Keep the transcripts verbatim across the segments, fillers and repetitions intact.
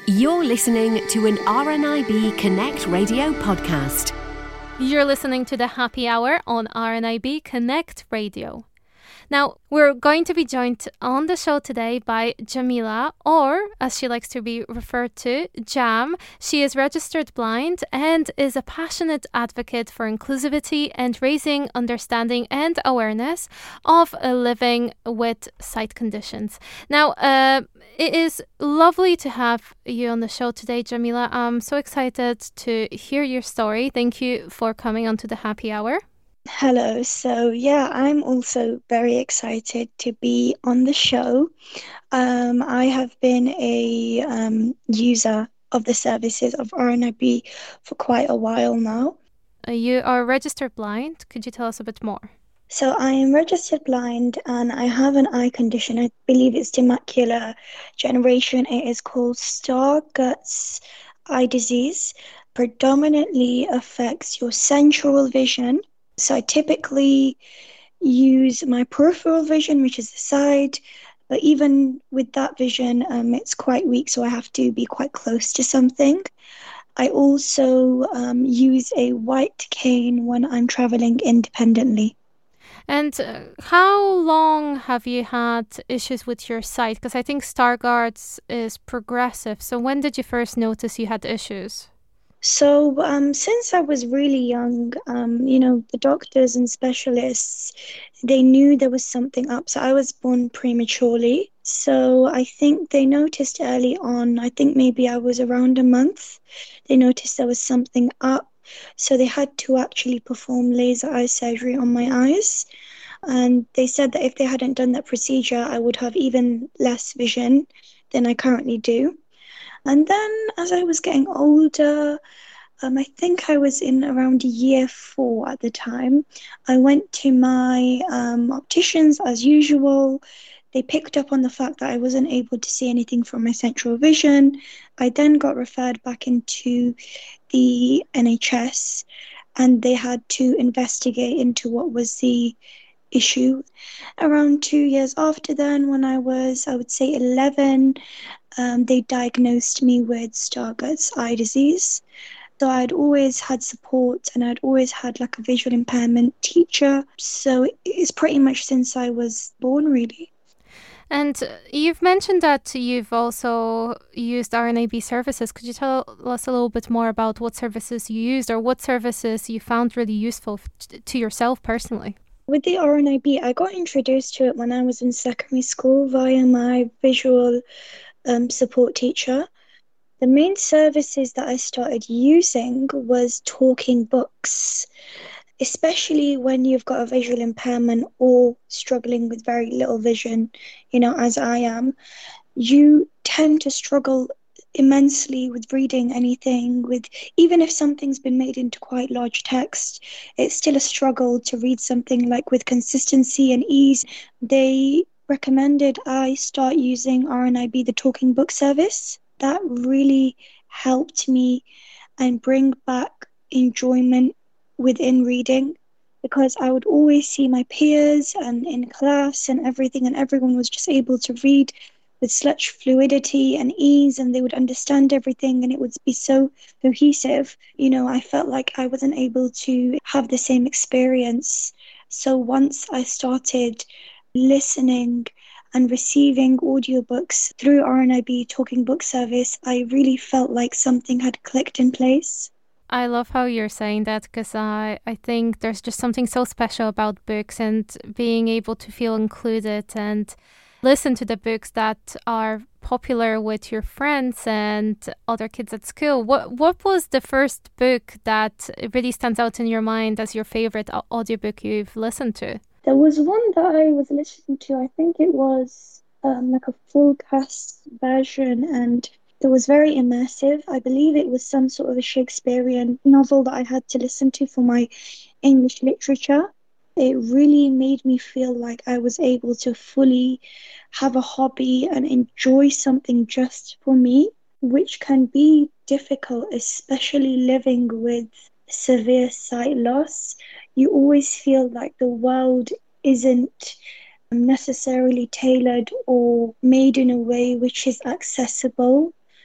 You're listening to an R N I B Connect radio podcast. You're listening to the Happy Hour on R N I B Connect Radio. Now, we're going to be joined on the show today by Jamila, or as she likes to be referred to, Jam. She is registered blind and is a passionate advocate for inclusivity and raising understanding and awareness of uh, living with sight conditions. Now, uh, it is lovely to have you on the show today, Jamila. I'm so excited to hear your story. Thank you for coming onto the Happy Hour. Hello. So, yeah, I'm also very excited to be on the show. Um, I have been a um, user of the services of R N I B for quite a while now. Uh, you are registered blind. Could you tell us a bit more? So, I am registered blind and I have an eye condition. I believe it's macular degeneration. It is called Stargardt's eye disease. Predominantly affects your central vision. So I typically use my peripheral vision, which is the side, but even with that vision, um, it's quite weak, so I have to be quite close to something. I also um, use a white cane when I'm traveling independently. And uh, how long have you had issues with your sight? Because I think Stargardt's is progressive. So when did you first notice you had issues? So um, since I was really young, um, you know, the doctors and specialists, they knew there was something up. So I was born prematurely. So I think they noticed early on, I think maybe I was around a month, they noticed there was something up. So they had to actually perform laser eye surgery on my eyes. And they said that if they hadn't done that procedure, I would have even less vision than I currently do. And then as I was getting older, um, I think I was in around year four at the time, I went to my um, opticians as usual. They picked up on the fact that I wasn't able to see anything from my central vision. I then got referred back into the N H S and they had to investigate into what was the issue. Around two years after then, when I was, I would say eleven, Um, they diagnosed me with Stargardt's eye disease. So I'd always had support and I'd always had like a visual impairment teacher. So it's pretty much since I was born, really. And you've mentioned that you've also used R N I B services. Could you tell us a little bit more about what services you used or what services you found really useful to yourself personally? With the R N I B, I got introduced to it when I was in secondary school via my visual Um, support teacher. The main services that I started using was talking books, especially when you've got a visual impairment or struggling with very little vision, you know, as I am. You tend to struggle immensely with reading anything, with even if something's been made into quite large text, it's still a struggle to read something like with consistency and ease. They recommended I start using R N I B, the talking book service. That really helped me and bring back enjoyment within reading, because I would always see my peers and in class and everything, and everyone was just able to read with such fluidity and ease, and they would understand everything and it would be so cohesive. You know, I felt like I wasn't able to have the same experience. So once I started listening and receiving audiobooks through R N I B talking book service, I really felt like something had clicked in place. I love how you're saying that, because I, I think there's just something so special about books and being able to feel included and listen to the books that are popular with your friends and other kids at school. What what was the first book that really stands out in your mind as your favorite audiobook you've listened to? There was one that I was listening to, I think it was um, like a full cast version, and it was very immersive. I believe it was some sort of a Shakespearean novel that I had to listen to for my English literature. It really made me feel like I was able to fully have a hobby and enjoy something just for me, which can be difficult, especially living with severe sight loss. You always feel like the world isn't necessarily tailored or made in a way which is accessible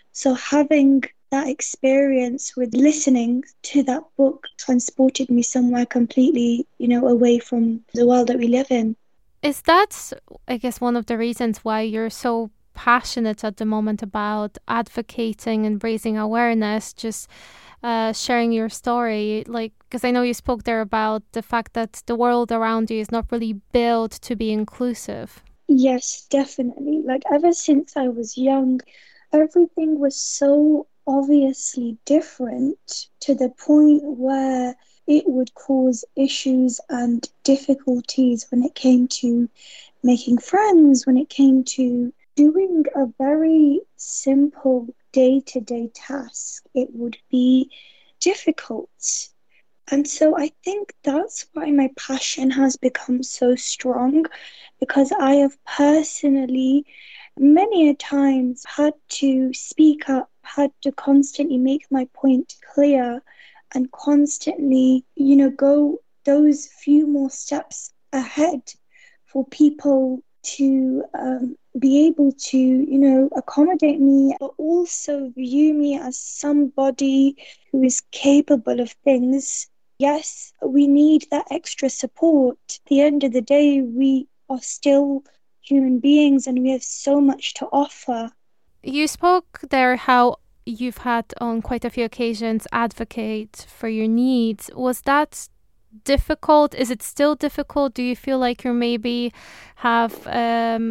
So having that experience with listening to that book transported me somewhere completely, you know, away from the world that we live in. Is that, I guess, one of the reasons why you're so passionate at the moment about advocating and raising awareness, just uh, sharing your story? Like, because I know you spoke there about the fact that the world around you is not really built to be inclusive. Yes, definitely. Like ever since I was young, everything was so obviously different to the point where it would cause issues and difficulties when it came to making friends, when it came to doing a very simple day to day task. It would be difficult. And so I think that's why my passion has become so strong, because I have personally, many a times, had to speak up, had to constantly make my point clear, and constantly, you know, go those few more steps ahead for people to um, be able to, you know, accommodate me, but also view me as somebody who is capable of things. Yes, we need that extra support. At the end of the day, we are still human beings and we have so much to offer. You spoke there how you've had on quite a few occasions advocate for your needs. Was that difficult? Is it still difficult? Do you feel like you maybe have um,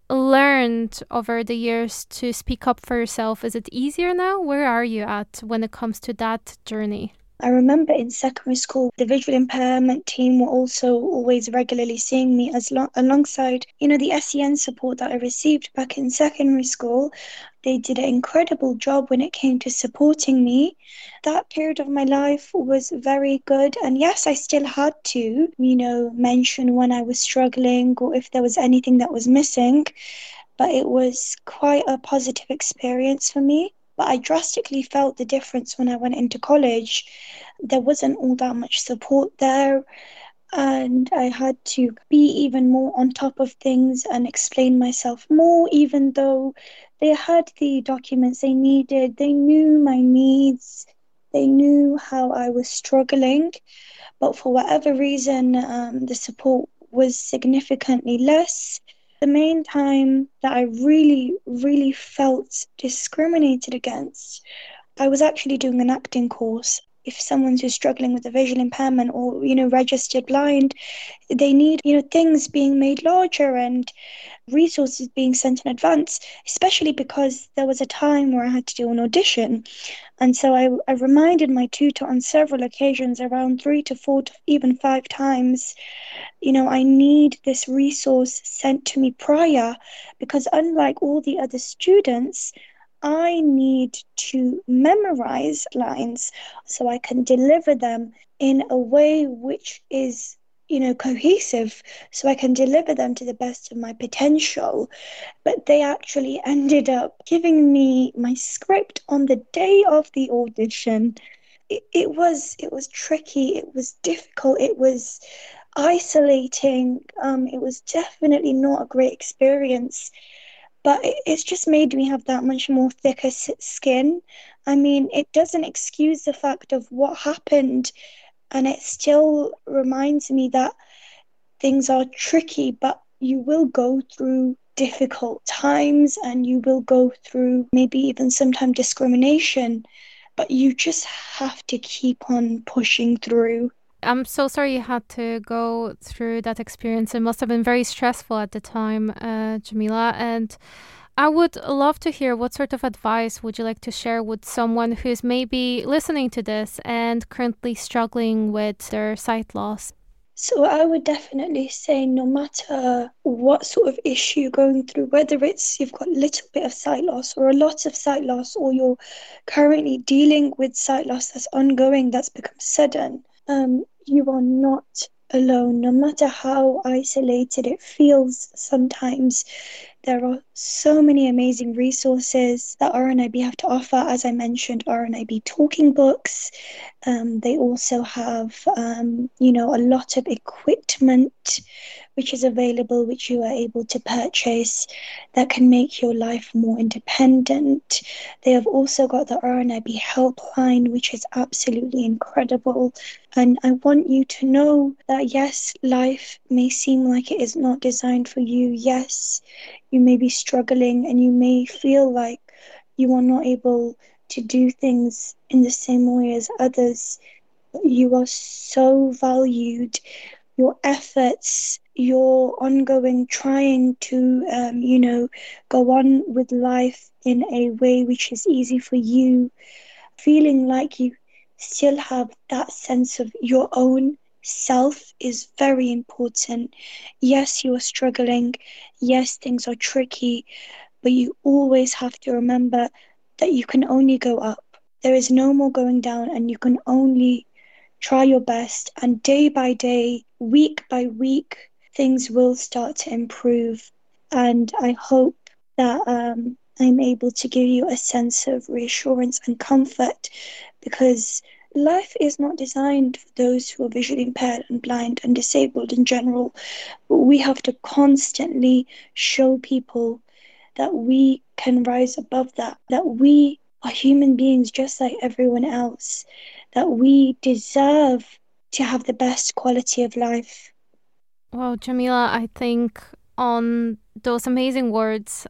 learned over the years to speak up for yourself? Is it easier now? Where are you at when it comes to that journey? I remember in secondary school, the visual impairment team were also always regularly seeing me as lo- alongside, you know, the S E N support that I received back in secondary school. They did an incredible job when it came to supporting me. That period of my life was very good. And yes, I still had to, you know, mention when I was struggling or if there was anything that was missing. But it was quite a positive experience for me. But I drastically felt the difference when I went into college. There wasn't all that much support there, and I had to be even more on top of things and explain myself more, even though they had the documents they needed. They knew my needs, they knew how I was struggling, but for whatever reason, um, the support was significantly less. The main time that I really, really felt discriminated against, I was actually doing an acting course. If someone's who's struggling with a visual impairment or, you know, registered blind, they need, you know, things being made larger and resources being sent in advance, especially because there was a time where I had to do an audition. And so I, I reminded my tutor on several occasions, around three to four to even five times, you know, I need this resource sent to me prior, because unlike all the other students, I need to memorize lines so I can deliver them in a way which is, you know, cohesive, so I can deliver them to the best of my potential. But they actually ended up giving me my script on the day of the audition. It, it was it was tricky, it was difficult, it was isolating. Um, it was definitely not a great experience, but it, it's just made me have that much more thicker skin. I mean, it doesn't excuse the fact of what happened, and it still reminds me that things are tricky, but you will go through difficult times and you will go through maybe even sometimes discrimination, but you just have to keep on pushing through. I'm so sorry you had to go through that experience. It must have been very stressful at the time, uh, Jamila. And I would love to hear what sort of advice would you like to share with someone who's maybe listening to this and currently struggling with their sight loss? So I would definitely say no matter what sort of issue you're going through, whether it's you've got a little bit of sight loss or a lot of sight loss, or you're currently dealing with sight loss that's ongoing, that's become sudden, um, you are not alone. No matter how isolated it feels sometimes, there are so many amazing resources that R N I B have to offer. As I mentioned, R N I B talking books. Um, they also have, um, you know, a lot of equipment which is available, which you are able to purchase, that can make your life more independent. They have also got the R N I B helpline, which is absolutely incredible. And I want you to know that yes, life may seem like it is not designed for you. Yes, you may be struggling and you may feel like you are not able to do things in the same way as others. But you are so valued. Your efforts, your ongoing trying to, um, you know, go on with life in a way which is easy for you, feeling like you still have that sense of your own self is very important. Yes, you are struggling. Yes, things are tricky, but you always have to remember that you can only go up. There is no more going down, and you can only try your best, and day by day, week by week, things will start to improve. And I hope that um, I'm able to give you a sense of reassurance and comfort, because life is not designed for those who are visually impaired and blind and disabled in general. But we have to constantly show people that we can rise above that, that we are human beings just like everyone else, that we deserve to have the best quality of life. Wow, Jamila, I think on those amazing words,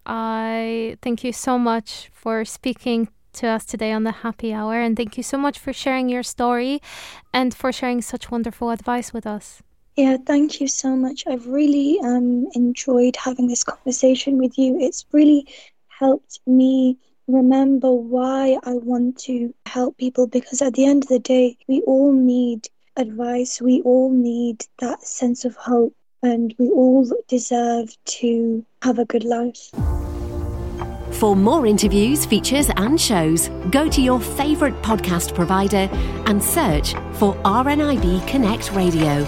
I thank you so much for speaking to us today on the Happy Hour, and thank you so much for sharing your story and for sharing such wonderful advice with us. Yeah, thank you so much. I've really um, enjoyed having this conversation with you. It's really helped me remember why I want to help people, because at the end of the day, we all need advice. We all need that sense of hope, and we all deserve to have a good life. For more interviews, features and shows, go to your favourite podcast provider and search for R N I B Connect Radio.